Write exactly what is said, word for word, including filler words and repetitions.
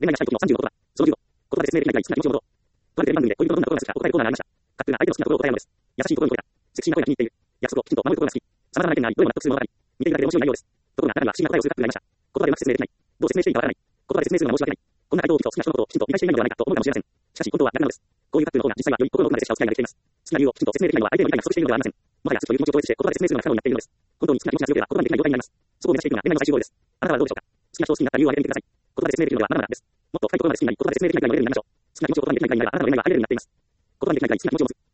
恋愛がしたい時のさんじゅうご言葉。そのじゅうご。言葉で説明できないが好きな気持ちのこと。とあるテレビ番組で恋人のどんなことが好きかお答えコーナーがありました。カップルが相手の好きなことを答えるのです。優しい心に届いた。セクシーな声が気に入っている。約束をきちんと守ることが好き。様々な意見があり、どれも納得する物語。見ているだけで面白い内容です。ところが中には不思議な答えをするカップルがいました。言葉でうまく説明できない。どう説明していいかわからない。言葉で説明するのが申し訳ない。こんな回答を聞くと好きな人のことをきちんと理解していないのではないかと思うかもしれません。しかし本当は逆なのです。こういうカップルの方が実際はより心の奥までしかお付き合いができています。好きな理由をきちんと説明できないのは相手の理解が不足しているのではありません。もはや好きという気持ちを超えてして言葉で説明するのが不可能になっているのです。本当に好きな気持ちが強ければ言葉にできない状態になります。そこを目指していくのが恋愛の最終ゴールです。あなたはどうでしょうか。好きな人を好きになった理由を挙げてみてください。言葉で説明できるのではまだまだです。もっと深いところまで好きになり、言葉で説明できないくらいのレベルになりましょう。好きな気持ちを言葉にできないくらいならあなたの恋愛はありレベルになっています。言葉にできないくらい好きな気持ちを持つ。